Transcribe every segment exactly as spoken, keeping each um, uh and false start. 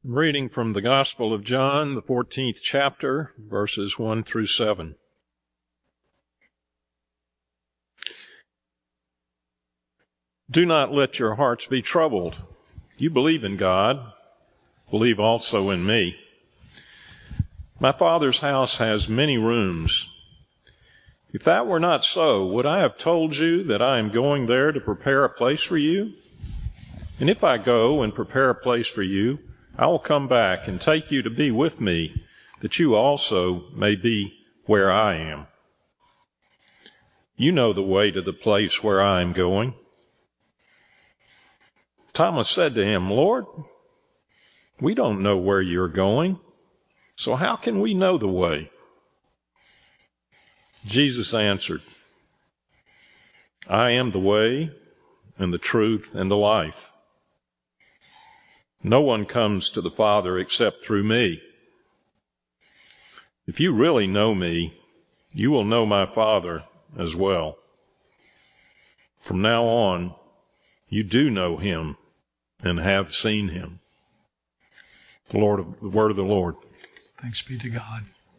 I'm reading from the Gospel of John, the fourteenth chapter, verses one through seven. Do not let your hearts be troubled. You believe in God, believe also in me. My Father's house has many rooms. If that were not so, would I have told you that I am going there to prepare a place for you? And if I go and prepare a place for you, I will come back and take you to be with me, that you also may be where I am. You know the way to the place where I am going. Thomas said to him, Lord, we don't know where you're going, so how can we know the way? Jesus answered, I am the way and the truth and the life. No one comes to the Father except through me. If you really know me, you will know my Father as well. From now on, you do know him and have seen him. The Lord, the word of the Lord. Thanks be to God.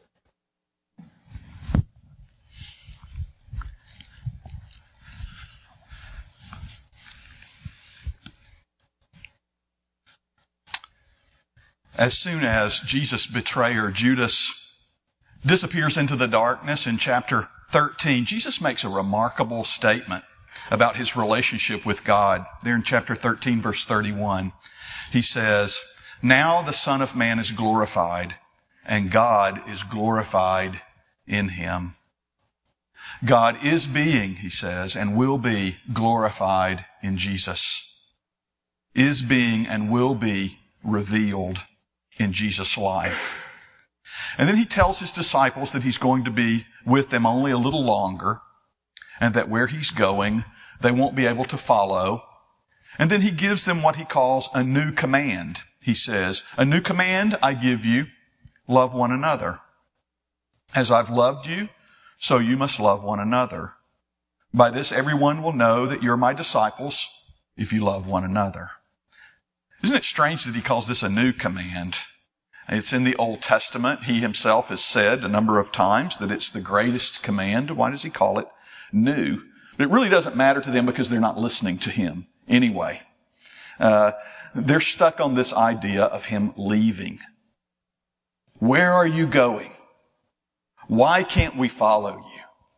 As soon as Jesus' betrayer, Judas, disappears into the darkness in chapter thirteen, Jesus makes a remarkable statement about his relationship with God. There in chapter thirteen, verse thirty-one, he says, Now the Son of Man is glorified, and God is glorified in him. God is being, he says, and will be glorified in Jesus. Is being and will be revealed in Jesus' life. And then he tells his disciples that he's going to be with them only a little longer, and that where he's going, they won't be able to follow. And then he gives them what he calls a new command. He says, a new command I give you, love one another. As I've loved you, so you must love one another. By this everyone will know that you're my disciples if you love one another. Isn't it strange that he calls this a new command? It's in the Old Testament. He himself has said a number of times that it's the greatest command. Why does he call it new? But it really doesn't matter to them because they're not listening to him anyway. Uh, they're stuck on this idea of him leaving. Where are you going? Why can't we follow you?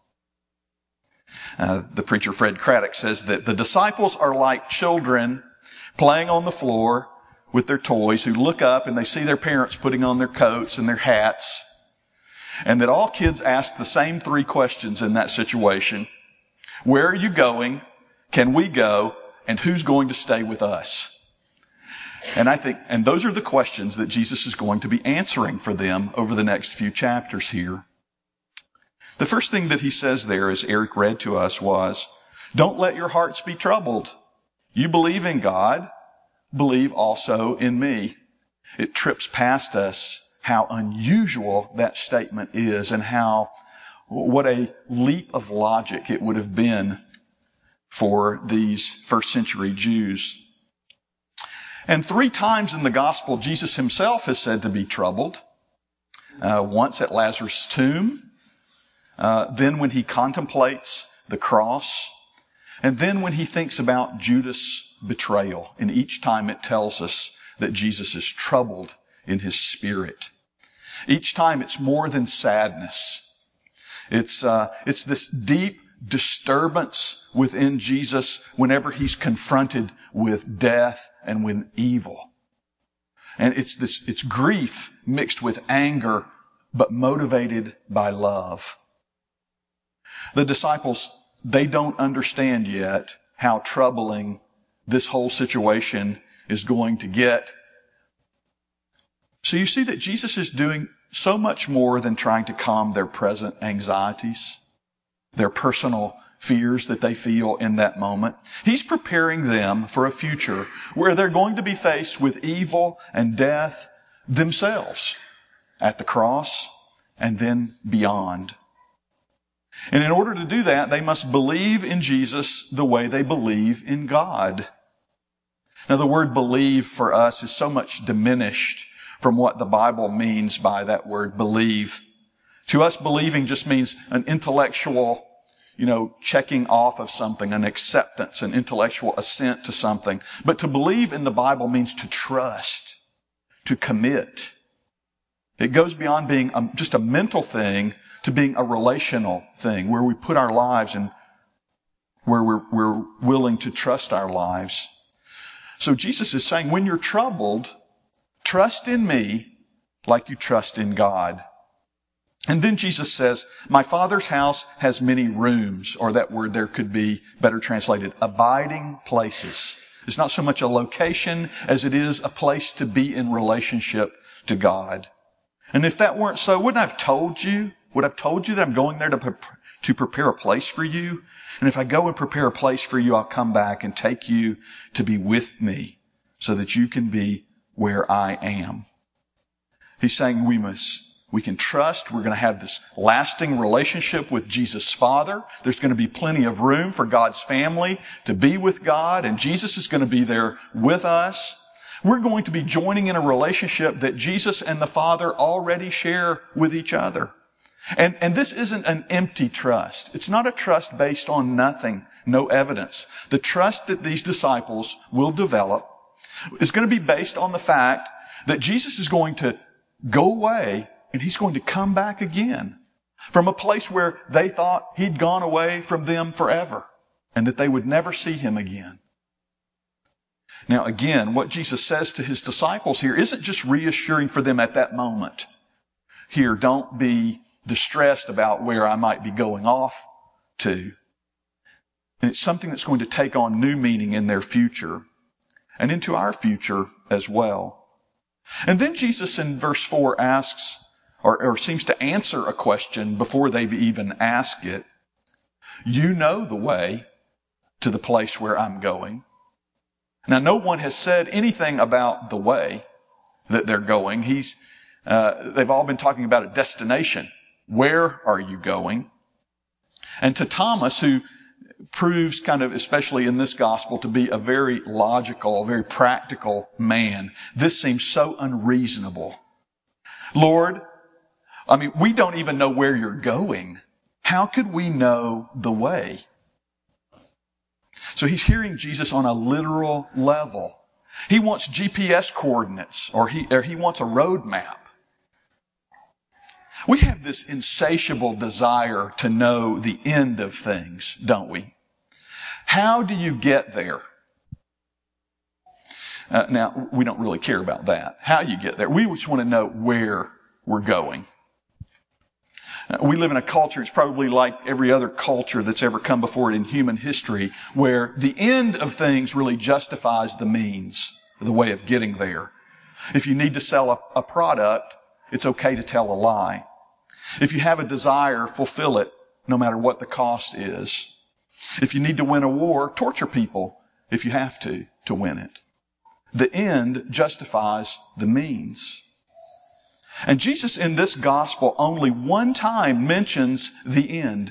Uh, the preacher Fred Craddock says that the disciples are like children playing on the floor with their toys who look up and they see their parents putting on their coats and their hats. And that all kids ask the same three questions in that situation. Where are you going? Can we go? And who's going to stay with us? And I think, and those are the questions that Jesus is going to be answering for them over the next few chapters here. The first thing that he says there, as Eric read to us, was, don't let your hearts be troubled. You believe in God, believe also in me. It trips past us how unusual that statement is and how, what a leap of logic it would have been for these first century Jews. And three times in the gospel, Jesus himself is said to be troubled. Uh, once at Lazarus' tomb, uh, then when he contemplates the cross, and then when he thinks about Judas' betrayal. And each time it tells us that Jesus is troubled in his spirit. Each time it's more than sadness. It's, uh, it's this deep disturbance within Jesus whenever he's confronted with death and with evil. And it's this, it's grief mixed with anger, but motivated by love. The disciples, they don't understand yet how troubling this whole situation is going to get. So you see that Jesus is doing so much more than trying to calm their present anxieties, their personal fears that they feel in that moment. He's preparing them for a future where they're going to be faced with evil and death themselves at the cross and then beyond. And in order to do that, they must believe in Jesus the way they believe in God. Now, the word believe for us is so much diminished from what the Bible means by that word believe. To us, believing just means an intellectual, you know, checking off of something, an acceptance, an intellectual assent to something. But to believe in the Bible means to trust, to commit. It goes beyond being a, just a mental thing to being a relational thing where we put our lives and where we're, we're willing to trust our lives. So Jesus is saying, when you're troubled, trust in me like you trust in God. And then Jesus says, my Father's house has many rooms, or that word there could be better translated, abiding places. It's not so much a location as it is a place to be in relationship to God. And if that weren't so, wouldn't I have told you? Would I have told you that I'm going there to, pre- to prepare a place for you? And if I go and prepare a place for you, I'll come back and take you to be with me so that you can be where I am. He's saying we must We can trust. We're going to have this lasting relationship with Jesus' Father. There's going to be plenty of room for God's family to be with God, and Jesus is going to be there with us. We're going to be joining in a relationship that Jesus and the Father already share with each other. And, and this isn't an empty trust. It's not a trust based on nothing, no evidence. The trust that these disciples will develop is going to be based on the fact that Jesus is going to go away and He's going to come back again from a place where they thought He'd gone away from them forever and that they would never see Him again. Now again, what Jesus says to His disciples here isn't just reassuring for them at that moment. Here, don't be distressed about where I might be going off to. And it's something that's going to take on new meaning in their future and into our future as well. And then Jesus in verse four asks, Or, or seems to answer a question before they've even asked it. You know the way to the place where I'm going. Now, no one has said anything about the way that they're going. He's, uh, they've all been talking about a destination. Where are you going? And to Thomas, who proves kind of, especially in this gospel, to be a very logical, a very practical man, this seems so unreasonable. Lord, I mean, we don't even know where you're going. How could we know the way? So he's hearing Jesus on a literal level. He wants G P S coordinates, or he, or he wants a road map. We have this insatiable desire to know the end of things, don't we? How do you get there? Uh, now, we don't really care about that, how you get there. We just want to know where we're going. We live in a culture, it's probably like every other culture that's ever come before it in human history, where the end of things really justifies the means, the way of getting there. If you need to sell a, a product, it's okay to tell a lie. If you have a desire, fulfill it, no matter what the cost is. If you need to win a war, torture people if you have to, to win it. The end justifies the means. And Jesus in this gospel only one time mentions the end.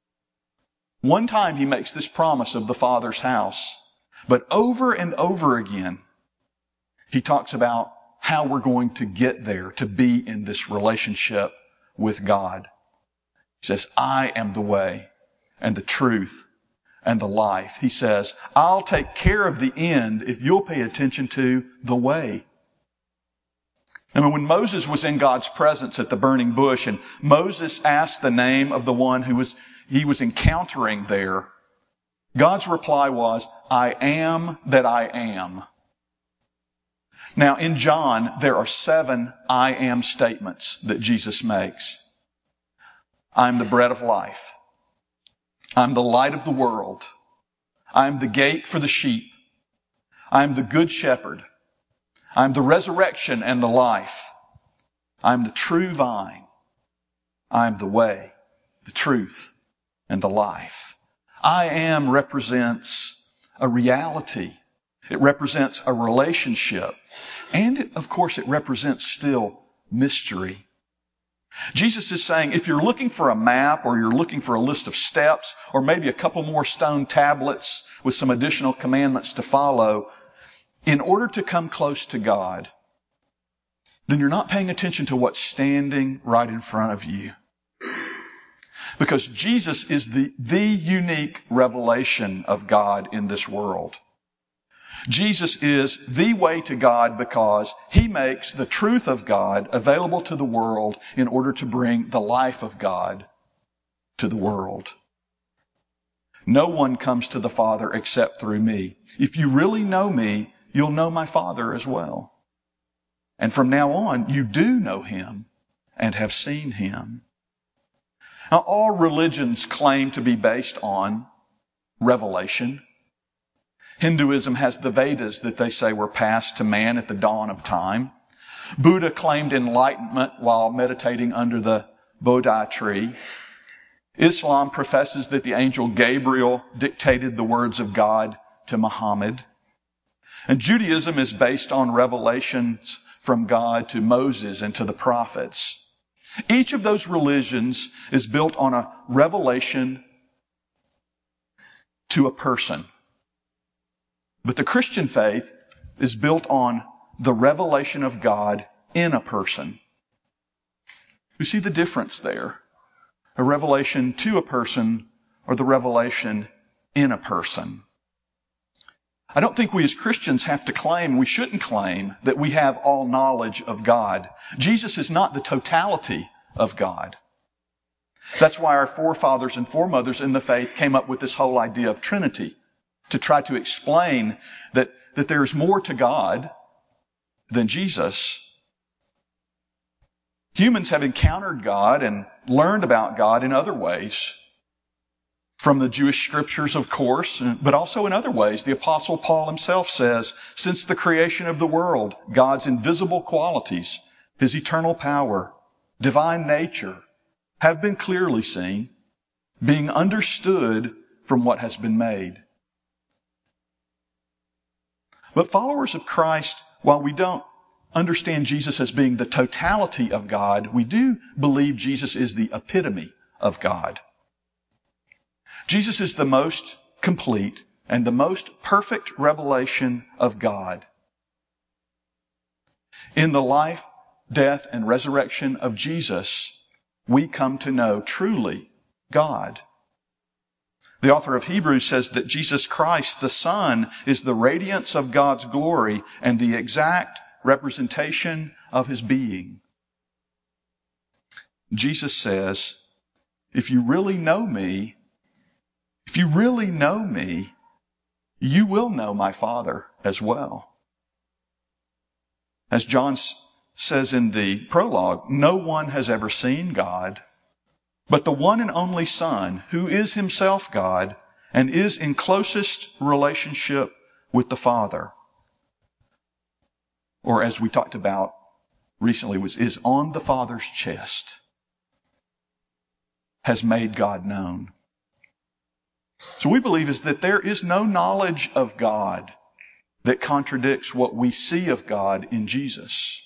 One time He makes this promise of the Father's house. But over and over again, He talks about how we're going to get there, to be in this relationship with God. He says, I am the way and the truth and the life. He says, I'll take care of the end if you'll pay attention to the way. And when Moses was in God's presence at the burning bush, and Moses asked the name of the one who was he was encountering there, God's reply was, I am that I am. Now, in John, there are seven I am statements that Jesus makes. I'm the bread of life. I'm the light of the world. I'm the gate for the sheep. I'm the good shepherd. I'm the resurrection and the life. I'm the true vine. I'm the way, the truth, and the life. I am represents a reality. It represents a relationship. And it, of course, it represents still mystery. Jesus is saying, if you're looking for a map, or you're looking for a list of steps, or maybe a couple more stone tablets with some additional commandments to follow, in order to come close to God, then you're not paying attention to what's standing right in front of you. Because Jesus is the, the unique revelation of God in this world. Jesus is the way to God because He makes the truth of God available to the world in order to bring the life of God to the world. No one comes to the Father except through me. If you really know me, you'll know my Father as well. And from now on, you do know Him and have seen Him. Now, all religions claim to be based on revelation. Hinduism has the Vedas that they say were passed to man at the dawn of time. Buddha claimed enlightenment while meditating under the Bodhi tree. Islam professes that the angel Gabriel dictated the words of God to Muhammad. And Judaism is based on revelations from God to Moses and to the prophets. Each of those religions is built on a revelation to a person. But the Christian faith is built on the revelation of God in a person. You see the difference there? A revelation to a person or the revelation in a person. I don't think we as Christians have to claim, we shouldn't claim, that we have all knowledge of God. Jesus is not the totality of God. That's why our forefathers and foremothers in the faith came up with this whole idea of Trinity, to try to explain that, that there's more to God than Jesus. Humans have encountered God and learned about God in other ways. From the Jewish scriptures, of course, but also in other ways. The Apostle Paul himself says, since the creation of the world, God's invisible qualities, His eternal power, divine nature, have been clearly seen, being understood from what has been made. But followers of Christ, while we don't understand Jesus as being the totality of God, we do believe Jesus is the epitome of God. Jesus is the most complete and the most perfect revelation of God. In the life, death, and resurrection of Jesus, we come to know truly God. The author of Hebrews says that Jesus Christ, the Son, is the radiance of God's glory and the exact representation of His being. Jesus says, if you really know me, if you really know me, you will know my Father as well. As John says in the prologue, no one has ever seen God, but the one and only Son, who is Himself God and is in closest relationship with the Father. Or as we talked about recently, was is on the Father's chest, has made God known. So we believe is that there is no knowledge of God that contradicts what we see of God in Jesus.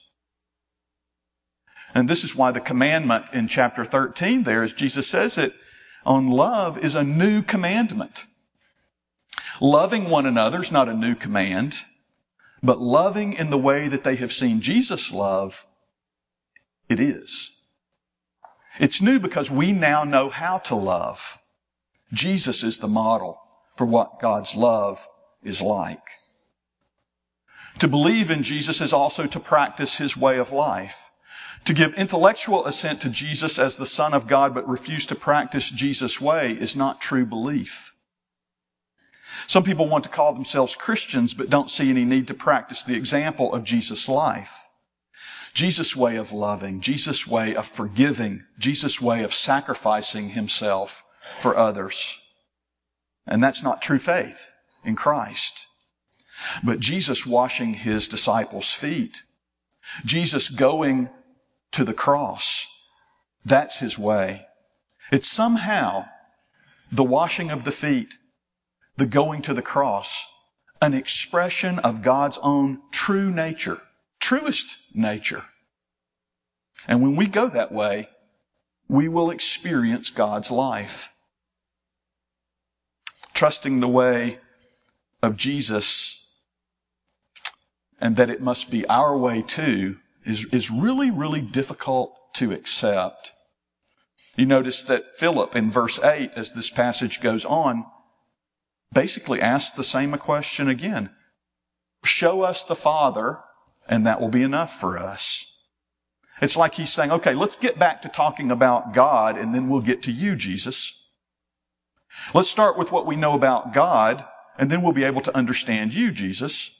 And this is why the commandment in chapter thirteen there, as Jesus says it, on love is a new commandment. Loving one another is not a new command, but loving in the way that they have seen Jesus love, it is. It's new because we now know how to love. Jesus is the model for what God's love is like. To believe in Jesus is also to practice His way of life. To give intellectual assent to Jesus as the Son of God but refuse to practice Jesus' way is not true belief. Some people want to call themselves Christians but don't see any need to practice the example of Jesus' life. Jesus' way of loving, Jesus' way of forgiving, Jesus' way of sacrificing Himself for others. And that's not true faith in Christ. But Jesus washing His disciples' feet, Jesus going to the cross, that's His way. It's somehow the washing of the feet, the going to the cross, an expression of God's own true nature, truest nature. And when we go that way, we will experience God's life. Trusting the way of Jesus and that it must be our way too is, is really, really difficult to accept. You notice that Philip in verse eight, as this passage goes on, basically asks the same question again. Show us the Father, and that will be enough for us. It's like he's saying, okay, let's get back to talking about God, and then we'll get to you, Jesus. Let's start with what we know about God, and then we'll be able to understand you, Jesus.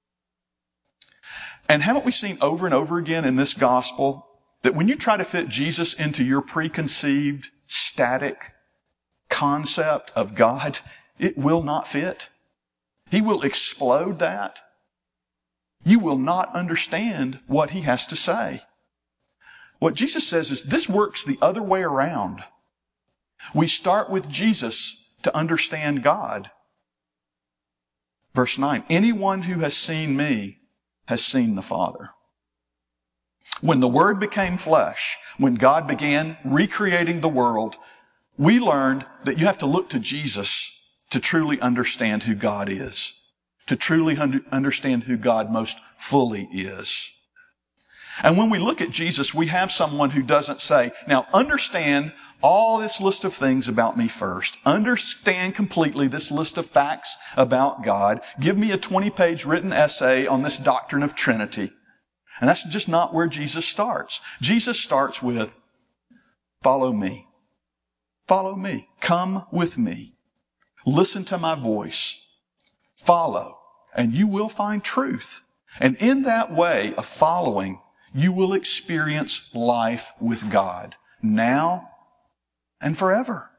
And haven't we seen over and over again in this gospel that when you try to fit Jesus into your preconceived, static concept of God, it will not fit. He will explode that. You will not understand what he has to say. What Jesus says is this works the other way around. We start with Jesus to understand God. Verse nine, anyone who has seen me has seen the Father. When the Word became flesh, when God began recreating the world, we learned that you have to look to Jesus to truly understand who God is, to truly understand who God most fully is. And when we look at Jesus, we have someone who doesn't say, now understand all this list of things about me first. Understand completely this list of facts about God. Give me a twenty-page written essay on this doctrine of Trinity. And that's just not where Jesus starts. Jesus starts with, follow me. Follow me. Come with me. Listen to my voice. Follow, and you will find truth. And in that way of following, you will experience life with God, now and forever.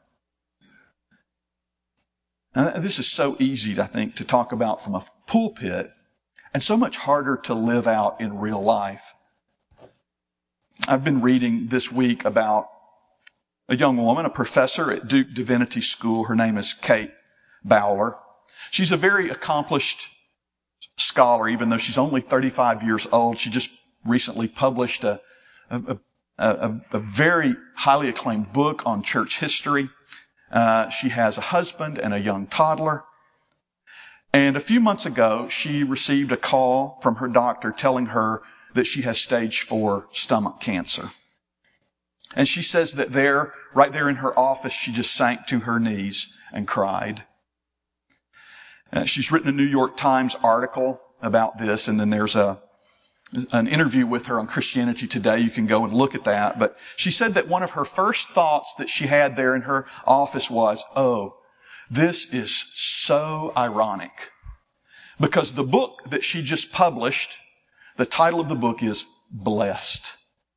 Now, this is so easy, I think, to talk about from a pulpit, and so much harder to live out in real life. I've been reading this week about a young woman, a professor at Duke Divinity School. Her name is Kate Bowler. She's a very accomplished scholar, even though she's only thirty-five years old. She just recently published a, a, a, a very highly acclaimed book on church history. Uh, she has a husband and a young toddler. And a few months ago, she received a call from her doctor telling her that she has stage four stomach cancer. And she says that there, right there in her office, she just sank to her knees and cried. Uh, she's written a New York Times article about this, and then there's a an interview with her on Christianity Today. You can go and look at that. But she said that one of her first thoughts that she had there in her office was, oh, this is so ironic. Because the book that she just published, the title of the book is Blessed.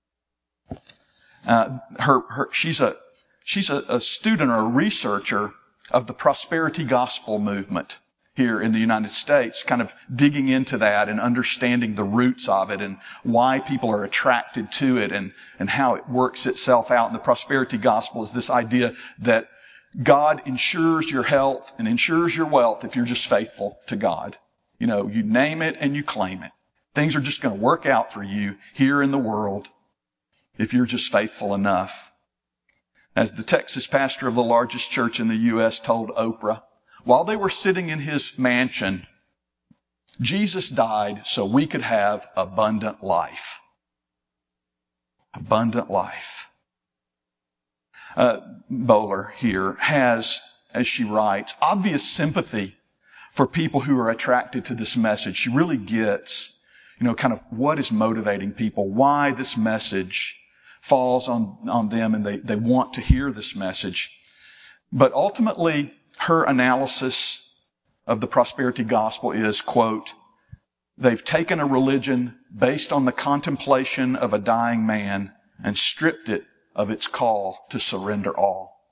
Uh, her, her, she's a, she's a, a student or a researcher of the prosperity gospel movement here in the United States, kind of digging into that and understanding the roots of it and why people are attracted to it and, and how it works itself out. And the prosperity gospel is this idea that God ensures your health and ensures your wealth if you're just faithful to God. You know, you name it and you claim it. Things are just going to work out for you here in the world if you're just faithful enough. As the Texas pastor of the largest church in the U S told Oprah, while they were sitting in his mansion, Jesus died so we could have abundant life. Abundant life. Uh, Bowler here has, as she writes, obvious sympathy for people who are attracted to this message. She really gets, you know, kind of what is motivating people, why this message falls on, on them and they, they want to hear this message. But ultimately, her analysis of the prosperity gospel is, quote, they've taken a religion based on the contemplation of a dying man and stripped it of its call to surrender all.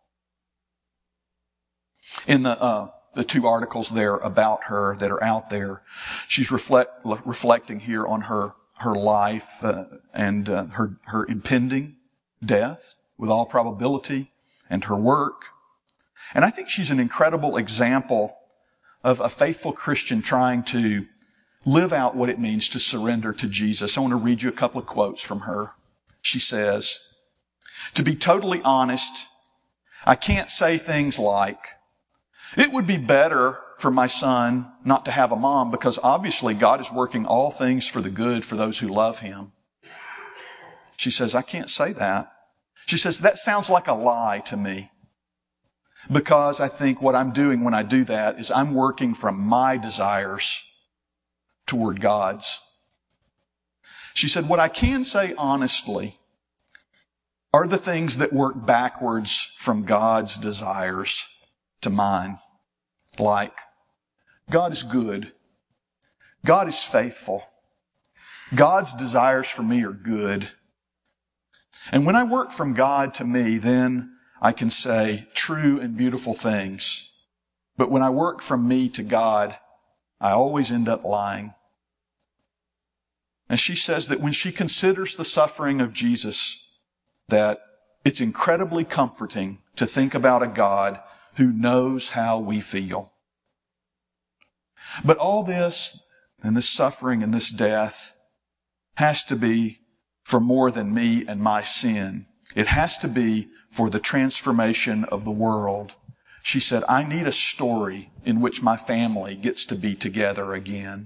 In the uh, the two articles there about her that are out there, she's reflect, reflecting here on her her life uh, and uh, her her impending death, with all probability, and her work. And I think she's an incredible example of a faithful Christian trying to live out what it means to surrender to Jesus. I want to read you a couple of quotes from her. She says, to be totally honest, I can't say things like, it would be better for my son not to have a mom because obviously God is working all things for the good for those who love Him. She says, I can't say that. She says, that sounds like a lie to me. Because I think what I'm doing when I do that is I'm working from my desires toward God's. She said, what I can say honestly are the things that work backwards from God's desires to mine. Like, God is good. God is faithful. God's desires for me are good. And when I work from God to me, then I can say true and beautiful things. But when I work from me to God, I always end up lying. And she says that when she considers the suffering of Jesus, that it's incredibly comforting to think about a God who knows how we feel. But all this and this suffering and this death has to be for more than me and my sin. It has to be for the transformation of the world. She said, I need a story in which my family gets to be together again.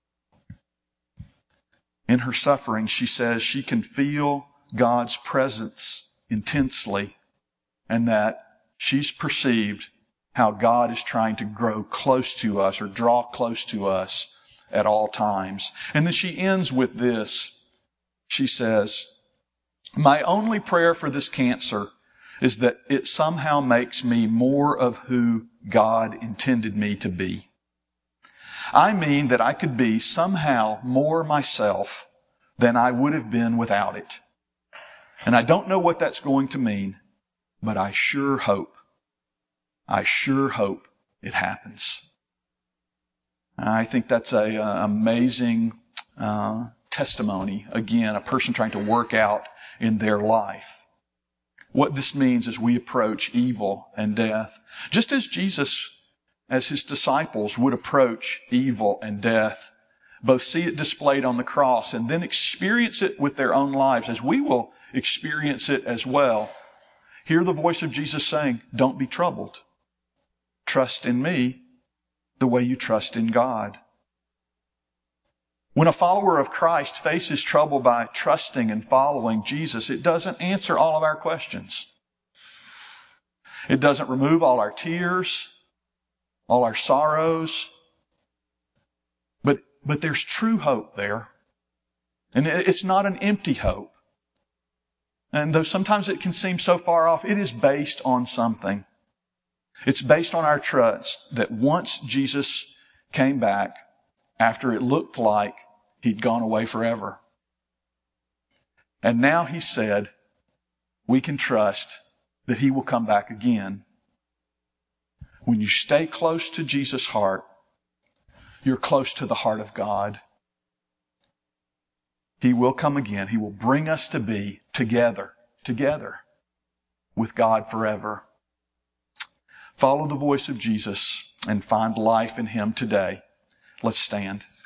In her suffering, she says she can feel God's presence intensely and that she's perceived how God is trying to grow close to us or draw close to us at all times. And then she ends with this. She says, my only prayer for this cancer is that it somehow makes me more of who God intended me to be. I mean that I could be somehow more myself than I would have been without it. And I don't know what that's going to mean, but I sure hope, I sure hope it happens. I think that's a, uh, amazing uh, testimony. Again, a person trying to work out in their life what this means as we approach evil and death. Just as Jesus, as His disciples, would approach evil and death, both see it displayed on the cross and then experience it with their own lives, as we will experience it as well. Hear the voice of Jesus saying, don't be troubled. Trust in me the way you trust in God. When a follower of Christ faces trouble by trusting and following Jesus, it doesn't answer all of our questions. It doesn't remove all our tears, all our sorrows. But, but there's true hope there. And it's not an empty hope. And though sometimes it can seem so far off, it is based on something. It's based on our trust that once Jesus came back, after it looked like He'd gone away forever. And now He said, we can trust that He will come back again. When you stay close to Jesus' heart, you're close to the heart of God. He will come again. He will bring us to be together, together with God forever. Follow the voice of Jesus and find life in Him today. Let's stand.